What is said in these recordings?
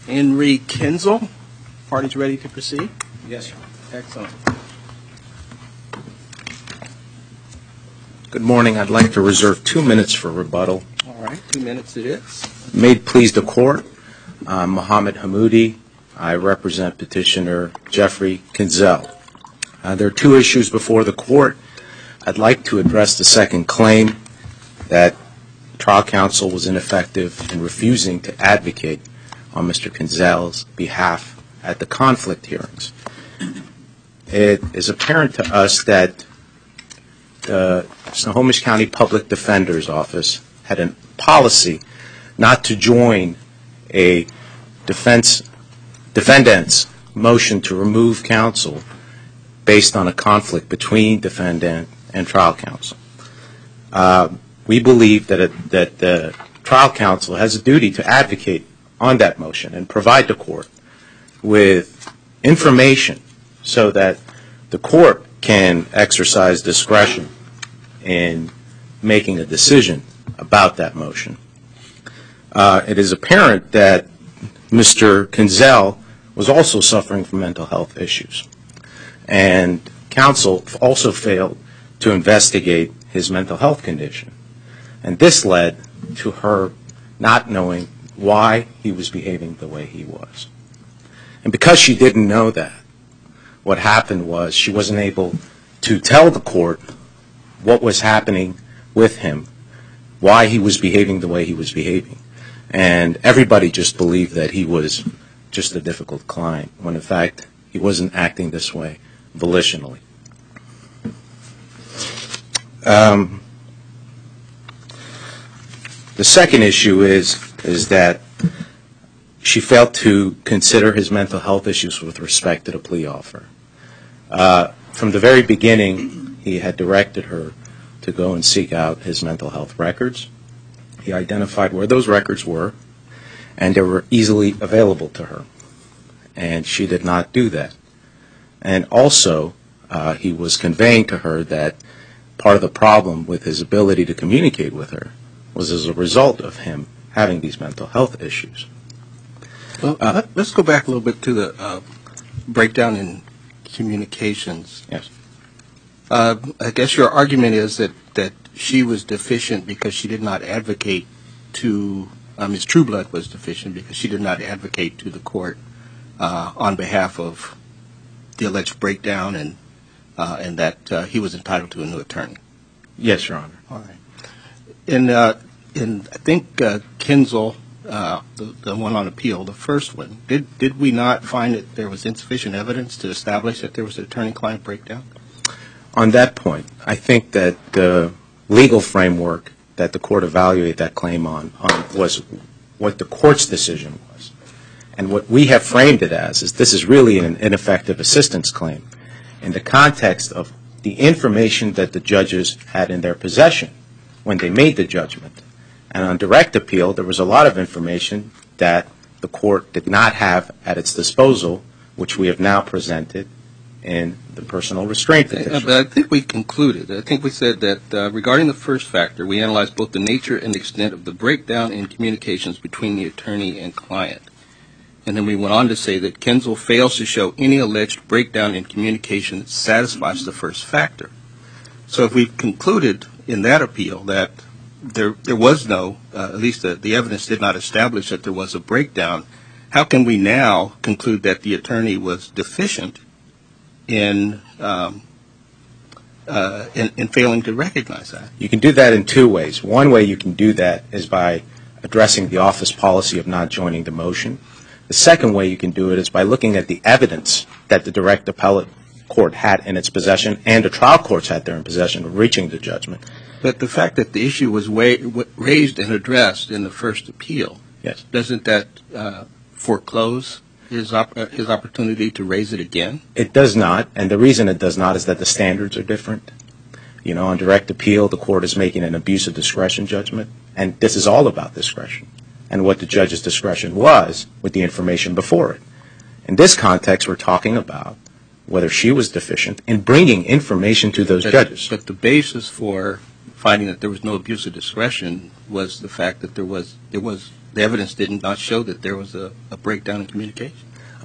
Henry Kinzel. Parties ready to proceed? Yes, Your Honor. Excellent. Good morning. I'd like to reserve 2 minutes for rebuttal. All right, 2 minutes it is. May it please the Court, I'm Mohammed Hamoudi. I represent Petitioner Jeffrey Kinzel. There are 2 issues before the Court. I'd like to address the second claim that trial counsel was ineffective in refusing to advocate on Mr. Kinzel's behalf at the conflict hearings. It is apparent to us that the Snohomish County Public Defender's Office had a policy not to join a defendant's motion to remove counsel based on a conflict between defendant and trial counsel. We believe that the trial counsel has a duty to advocate on that motion and provide the Court with information so that the Court can exercise discretion in making a decision about that motion. It is apparent that Mr. Kinzel was also suffering from mental health issues, and counsel also failed to investigate his mental health condition. And this led to her not knowing why he was behaving the way he was. And because she didn't know that, what happened was she wasn't able to tell the Court what was happening with him, why he was behaving the way he was behaving. And everybody just believed that he was just a difficult client, when in fact he wasn't acting this way volitionally. The second issue is that she failed to consider his mental health issues with respect to the plea offer. From the very beginning, he had directed her to go and seek out his mental health records. He identified where those records were, and they were easily available to her. And she did not do that. And also, he was conveying to her that part of the problem with his ability to communicate with her was as a result of him having these mental health issues. Well, let's go back a little bit to the breakdown in communications. Yes. I guess your argument is that she was deficient because she did not advocate to, Ms. Trueblood was deficient because she did not advocate to the Court on behalf of the alleged breakdown and that he was entitled to a new attorney. Yes, Your Honor. All right. And I think Kinzel, the one on appeal, the first one, did we not find that there was insufficient evidence to establish that there was an attorney-client breakdown? On that point, I think that the legal framework that the Court evaluated that claim on was what the Court's decision was. And what we have framed it as is this is really an ineffective assistance claim in the context of the information that the judges had in their possession when they made the judgment. And on direct appeal, there was a lot of information that the Court did not have at its disposal, which we have now presented in the personal restraint petition. But I think we concluded, I think we said that regarding the first factor, we analyzed both the nature and extent of the breakdown in communications between the attorney and client. And then we went on to say that Kinzel fails to show any alleged breakdown in communication that satisfies the first factor. So if we concluded in that appeal that there was no, at least the evidence did not establish that there was a breakdown, how can we now conclude that the attorney was deficient in failing to recognize that? You can do that in 2 ways. One way you can do that is by addressing the office policy of not joining the motion. The second way you can do it is by looking at the evidence that the direct appellate court had in its possession and the trial courts had there in possession of reaching the judgment. But the fact that the issue was raised and addressed in the first appeal, Yes. Doesn't that foreclose his opportunity to raise it again? It does not, and the reason it does not is that the standards are different. You know, on direct appeal, the Court is making an abuse of discretion judgment, and this is all about discretion and what the judge's discretion was with the information before it. In this context, we're talking about whether she was deficient in bringing information to those judges. But the basis for finding that there was no abuse of discretion was the fact that there was the evidence did not show that there was a breakdown in communication.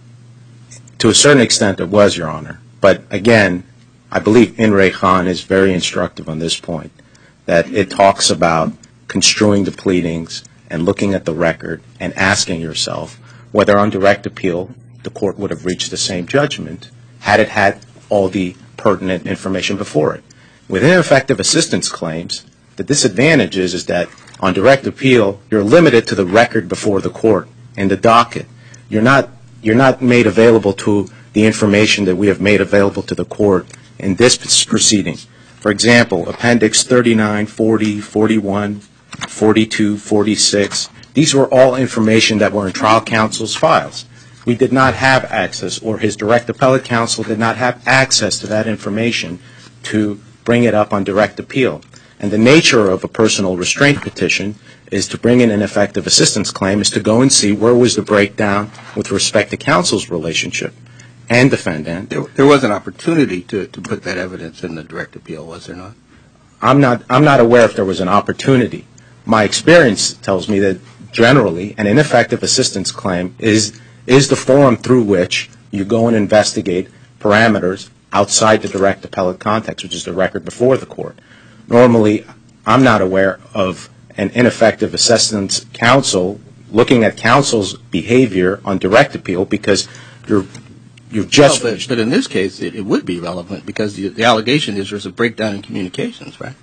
To a certain extent, it was, Your Honor. But again, I believe In re Khan is very instructive on this point, that it talks about construing the pleadings and looking at the record and asking yourself whether on direct appeal the court would have reached the same judgment had it had all the pertinent information before it. With ineffective assistance claims, the disadvantage is that on direct appeal, you're limited to the record before the court and the docket. You're not made available to the information that we have made available to the court in this proceeding. For example, Appendix 39, 40, 41, 42, 46, these were all information that were in trial counsel's files. We did not have access, or his direct appellate counsel did not have access to that information to bring it up on direct appeal. And the nature of a personal restraint petition is to bring in an effective assistance claim, is to go and see where was the breakdown with respect to counsel's relationship and defendant. There was an opportunity to put that evidence in the direct appeal, was there not? I'm not aware if there was an opportunity. My experience tells me that generally an ineffective assistance claim is the forum through which you go and investigate parameters outside the direct appellate context, which is the record before the court. Normally, I'm not aware of an ineffective assistance counsel looking at counsel's behavior on direct appeal because you've just... Well, but in this case, it would be relevant because the allegation is there's a breakdown in communications, right?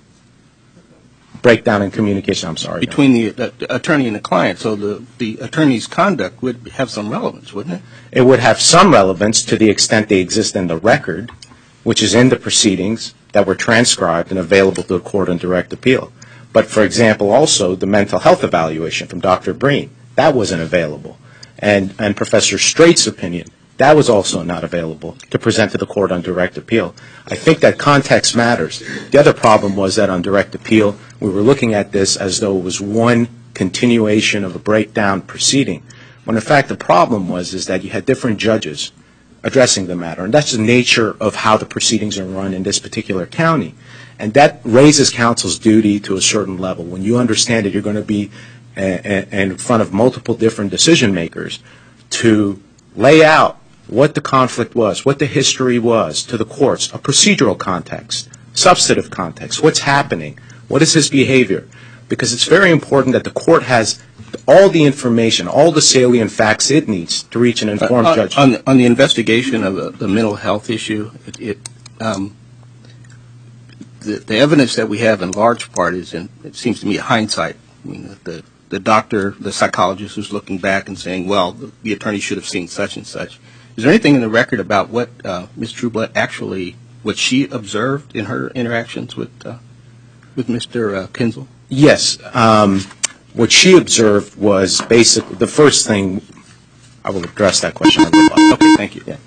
Breakdown in communication, I'm sorry. Between the attorney and the client. So the attorney's conduct would have some relevance, wouldn't it? It would have some relevance to the extent they exist in the record, which is in the proceedings that were transcribed and available to the court on direct appeal. But, for example, also the mental health evaluation from Dr. Breen, that wasn't available. And Professor Straight's opinion, that was also not available to present to the court on direct appeal. I think that context matters. The other problem was that on direct appeal, we were looking at this as though it was one continuation of a breakdown proceeding, when in fact the problem is that you had different judges addressing the matter. And that's the nature of how the proceedings are run in this particular county. And that raises counsel's duty to a certain level. When you understand that you're going to be in front of multiple different decision makers, to lay out what the conflict was, what the history was to the courts, a procedural context, substantive context, what's happening, what is his behavior. Because it's very important that the court has all the information, all the salient facts it needs to reach an informed judgment. On the investigation of the mental health issue, the evidence that we have in large part is, it seems to me, hindsight. I mean, the doctor, the psychologist who's looking back and saying, well, the attorney should have seen such and such. Is there anything in the record about what Ms. Trueblood actually, what she observed in her interactions with Mr. Kinzel? Yes. What she observed was basically, the first thing, I will address that question. Okay, thank you. Yeah.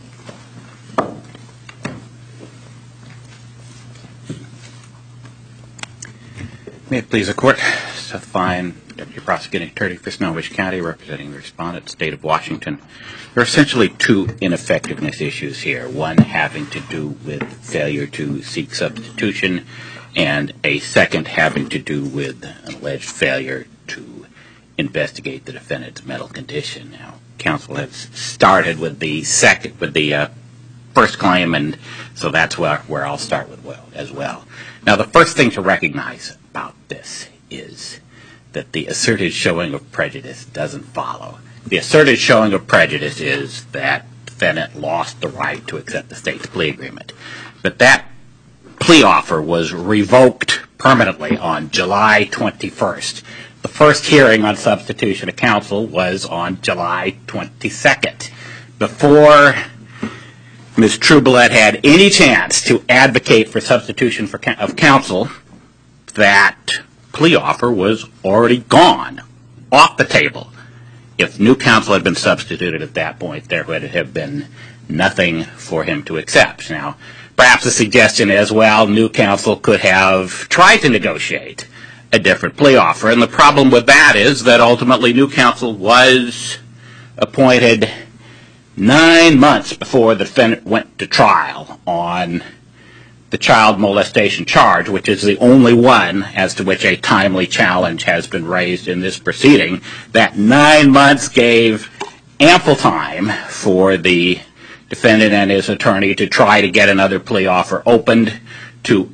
May it please the Court, Seth Fine, Deputy Prosecuting Attorney for Snohomish County, representing the respondent, State of Washington. There are essentially two ineffectiveness issues here, one having to do with failure to seek substitution, and a second having to do with an alleged failure to investigate the defendant's mental condition. Now, counsel has started with the first claim, and so that's where I'll start with as well. Now, the first thing to recognize about this is that the asserted showing of prejudice doesn't follow. The asserted showing of prejudice is that the defendant lost the right to accept the state's plea agreement. But that plea offer was revoked permanently on July 21st. The first hearing on substitution of counsel was on July 22nd. Before Ms. Trueblood had any chance to advocate for substitution of counsel, that plea offer was already gone, off the table. If new counsel had been substituted at that point, there would have been nothing for him to accept. Now, perhaps the suggestion is, well, new counsel could have tried to negotiate a different plea offer, and the problem with that is that ultimately new counsel was appointed 9 months before the defendant went to trial on the child molestation charge, which is the only one as to which a timely challenge has been raised in this proceeding, that 9 months gave ample time for the defendant and his attorney to try to get another plea offer opened, to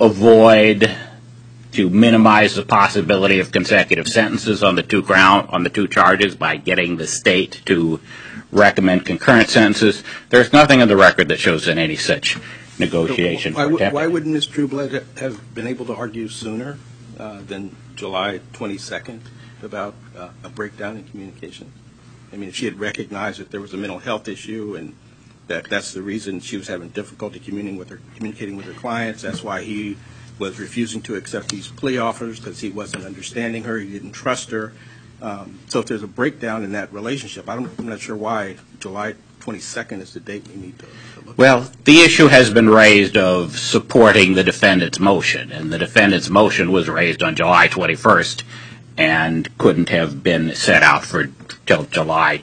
minimize the possibility of consecutive sentences on the two charges by getting the state to recommend concurrent sentences. There's nothing in the record that shows that any such negotiation. Why wouldn't Ms. Trueblood have been able to argue sooner than July 22nd about a breakdown in communication? I mean, if she had recognized that there was a mental health issue and that's the reason she was having difficulty communicating with her clients, that's why he was refusing to accept these plea offers, because he wasn't understanding her, he didn't trust her. So if there's a breakdown in that relationship, I'm not sure why July 22nd is the date we need to look at. Well, the issue has been raised of supporting the defendant's motion, and the defendant's motion was raised on July 21st and couldn't have been set out for till July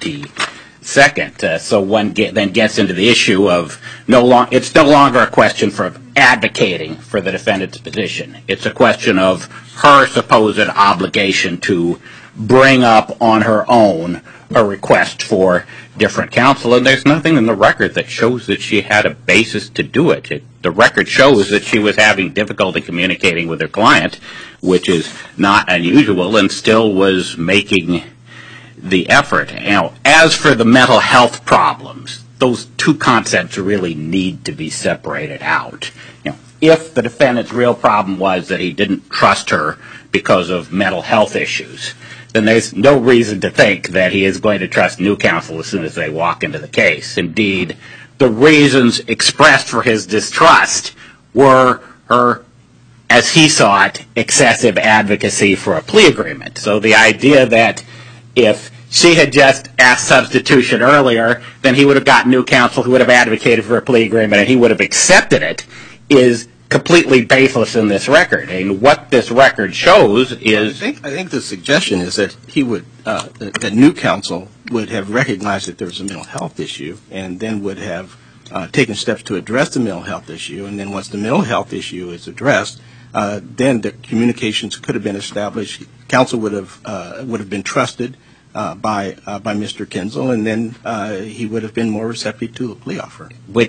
22nd. So one then gets into the issue of it's no longer a question for advocating for the defendant's position. It's a question of her supposed obligation to bring up on her own a request for different counsel, and there's nothing in the record that shows that she had a basis to do it. The record shows that she was having difficulty communicating with her client, which is not unusual, and still was making the effort. Now, as for the mental health problems, those two concepts really need to be separated out. If the defendant's real problem was that he didn't trust her because of mental health issues, then there's no reason to think that he is going to trust new counsel as soon as they walk into the case. Indeed, the reasons expressed for his distrust were her, as he saw it, excessive advocacy for a plea agreement. So the idea that if she had just asked substitution earlier, then he would have gotten new counsel who would have advocated for a plea agreement and he would have accepted it is completely baseless in this record. And what this record shows is... I think the suggestion is that he would, that new counsel would have recognized that there was a mental health issue and then would have taken steps to address the mental health issue. And then once the mental health issue is addressed, then the communications could have been established. Counsel would have been trusted by Mr. Kinzel, and then he would have been more receptive to a plea offer.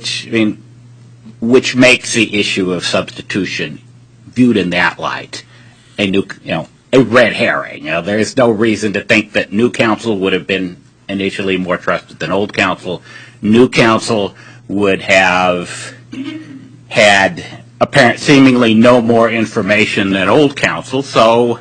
Which makes the issue of substitution viewed in that light a red herring. There is no reason to think that new counsel would have been initially more trusted than old counsel. New counsel would have had seemingly no more information than old counsel. So,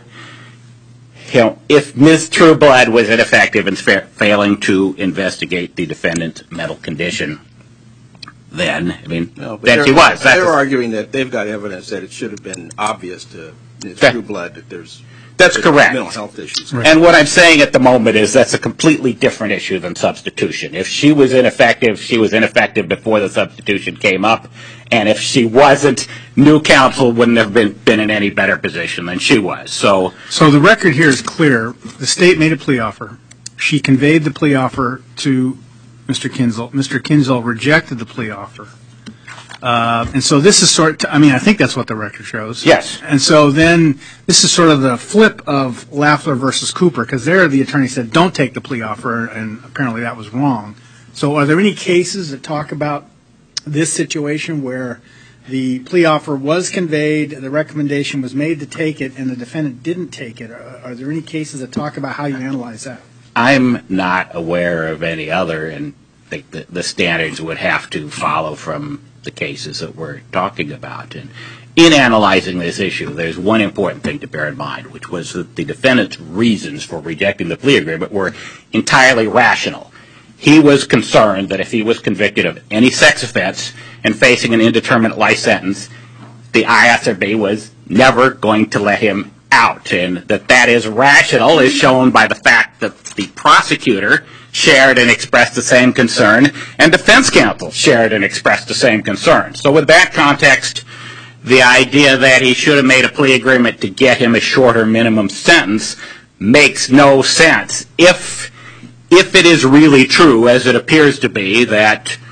if Ms. Trueblood was ineffective in failing to investigate the defendant's mental condition, then she was. They're arguing that they've got evidence that it should have been obvious to Ms. Trueblood that there's correct. Mental health issues. Right. And what I'm saying at the moment is that's a completely different issue than substitution. If she was ineffective before the substitution came up, and if she wasn't, new counsel wouldn't have been in any better position than she was. So the record here is clear. The state made a plea offer. She conveyed the plea offer to Mr. Kinzel. Mr. Kinzel rejected the plea offer. And so this is I think that's what the record shows. Yes. And so then this is sort of the flip of Lafler versus Cooper, because there the attorney said don't take the plea offer, and apparently that was wrong. So are there any cases that talk about this situation where the plea offer was conveyed, the recommendation was made to take it, and the defendant didn't take it? Are there any cases that talk about how you analyze that? I'm not aware of any other, and I think that the standards would have to follow from the cases that we're talking about. And in analyzing this issue, there's one important thing to bear in mind, which was that the defendant's reasons for rejecting the plea agreement were entirely rational. He was concerned that if he was convicted of any sex offense and facing an indeterminate life sentence, the ISRB was never going to let him out. And that is rational is shown by the fact that the prosecutor shared and expressed the same concern, and defense counsel shared and expressed the same concern. So with that context, the idea that he should have made a plea agreement to get him a shorter minimum sentence makes no sense. If it is really true, as it appears to be, that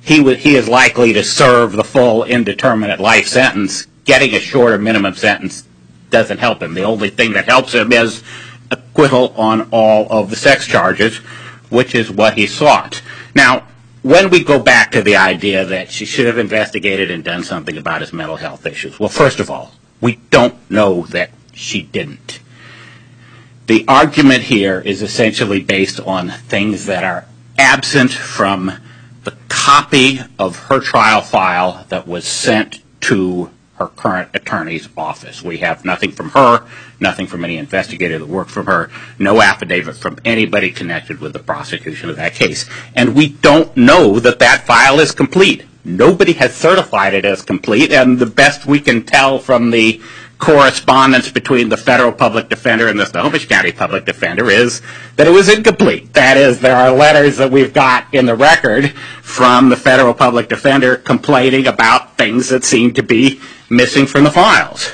he is likely to serve the full indeterminate life sentence. Getting a shorter minimum sentence doesn't help him. The only thing that helps him is acquittal on all of the sex charges, which is what he sought. Now, when we go back to the idea that she should have investigated and done something about his mental health issues, well, first of all, we don't know that she didn't. The argument here is essentially based on things that are absent from the copy of her trial file that was sent to her current attorney's office. We have nothing from her, nothing from any investigator that worked for her, no affidavit from anybody connected with the prosecution of that case. And we don't know that that file is complete. Nobody has certified it as complete, and the best we can tell from the correspondence between the federal public defender and the Snohomish County public defender is that it was incomplete. That is, there are letters that we've got in the record from the federal public defender complaining about things that seem to be missing from the files.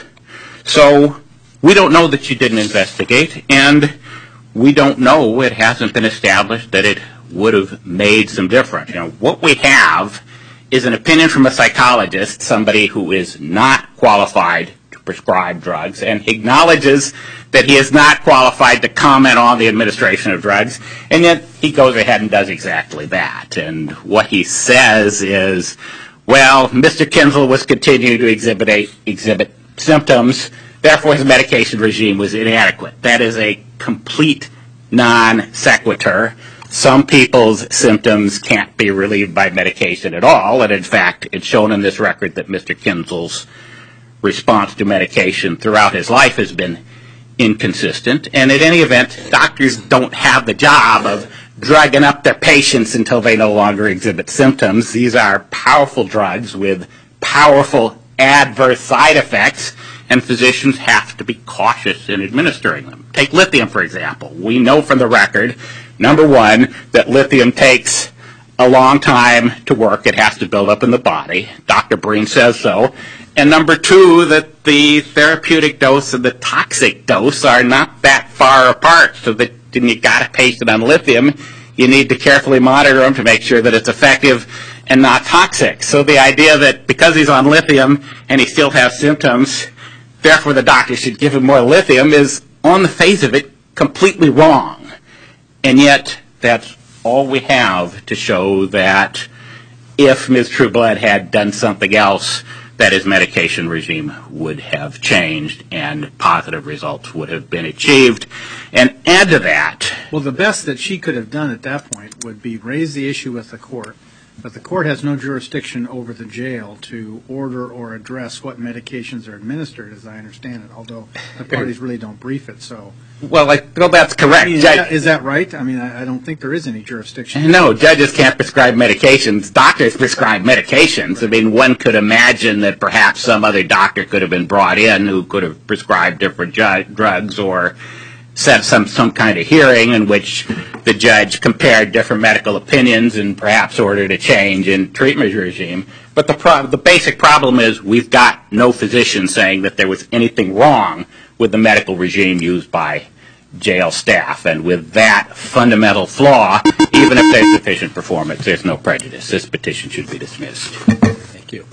So we don't know that she didn't investigate, and we don't know, it hasn't been established that it would have made some difference. You know, what we have is an opinion from a psychologist, somebody who is not qualified to prescribe drugs, and acknowledges that he is not qualified to comment on the administration of drugs, and yet he goes ahead and does exactly that. And what he says is, well, Mr. Kinzel was continuing to exhibit symptoms, therefore his medication regime was inadequate. That is a complete non sequitur. Some people's symptoms can't be relieved by medication at all, and in fact, it's shown in this record that Mr. Kinzel's response to medication throughout his life has been inconsistent. And in any event, doctors don't have the job of drugging up their patients until they no longer exhibit symptoms. These are powerful drugs with powerful adverse side effects, and physicians have to be cautious in administering them. Take lithium, for example. We know from the record, number one, that lithium takes a long time to work. It has to build up in the body. Dr. Breen says so. And number two, that the therapeutic dose and the toxic dose are not that far apart, so that when you got a patient on lithium, you need to carefully monitor them to make sure that it's effective and not toxic. So the idea that because he's on lithium and he still has symptoms, therefore the doctor should give him more lithium is, on the face of it, completely wrong. And yet, that's all we have to show that if Ms. Trueblood had done something else, that his medication regime would have changed and positive results would have been achieved. And add to that... Well, the best that she could have done at that point would be raise the issue with the court, but the court has no jurisdiction over the jail to order or address what medications are administered, as I understand it, although the parties really don't brief it, so... Well, that's correct. I mean, is that right? I mean, I don't think there is any jurisdiction. No, judges can't prescribe medications. Doctors prescribe medications. I mean, one could imagine that perhaps some other doctor could have been brought in who could have prescribed different drugs or set some kind of hearing in which the judge compared different medical opinions and perhaps ordered a change in treatment regime. But the basic problem is we've got no physician saying that there was anything wrong with the medical regime used by jail staff. And with that fundamental flaw, even if there's sufficient performance, there's no prejudice. This petition should be dismissed. Thank you.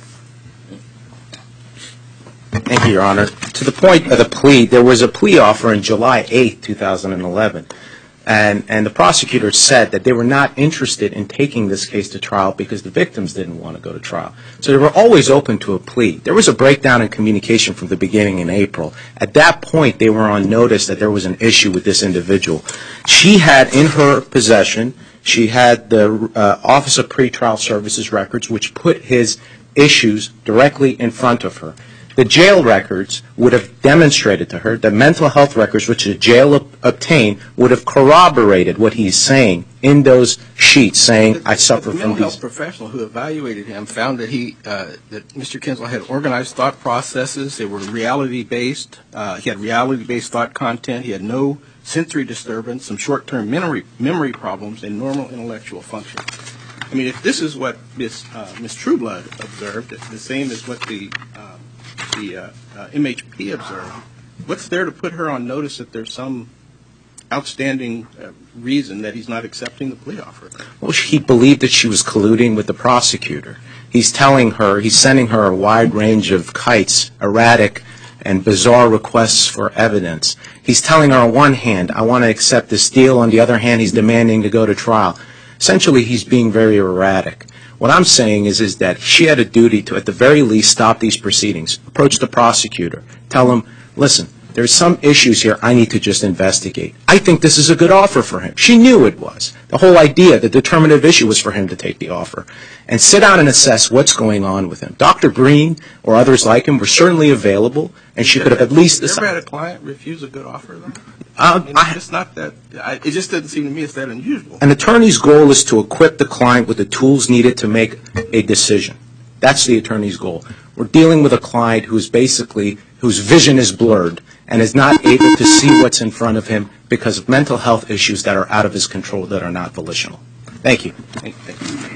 Thank you, Your Honor. To the point of the plea, there was a plea offer on July 8, 2011, and the prosecutor said that they were not interested in taking this case to trial because the victims didn't want to go to trial. So they were always open to a plea. There was a breakdown in communication from the beginning in April. At that point, they were on notice that there was an issue with this individual. She had in her possession, she had the Office of Pretrial Services records, which put his issues directly in front of her. The jail records would have demonstrated to her that mental health records which the jail obtained would have corroborated what he's saying in those sheets, saying, I suffer from these. The mental health professional who evaluated him found that that Mr. Kinzel had organized thought processes. They were reality-based. He had reality-based thought content. He had no sensory disturbance, some short-term memory problems, and normal intellectual function. I mean, if this is what Ms. Trueblood observed, the same as what the MHP observed, what's there to put her on notice that there's some outstanding reason that he's not accepting the plea offer? Well, he believed that she was colluding with the prosecutor. He's telling her, he's sending her a wide range of kites, erratic and bizarre requests for evidence. He's telling her on one hand, I want to accept this deal. On the other hand, he's demanding to go to trial. Essentially, he's being very erratic. What I'm saying is that she had a duty to, at the very least, stop these proceedings, approach the prosecutor, tell him, listen, there's some issues here I need to just investigate. I think this is a good offer for him. She knew it was. The whole idea, the determinative issue was for him to take the offer. And sit down and assess what's going on with him. Dr. Green or others like him were certainly available, and she could have at least decided. You ever had a client refuse a good offer, though? It's not that. It just doesn't seem to me it's that unusual. An attorney's goal is to equip the client with the tools needed to make a decision. That's the attorney's goal. We're dealing with a client who's whose vision is blurred and is not able to see what's in front of him because of mental health issues that are out of his control, that are not volitional. Thank you. Thank you.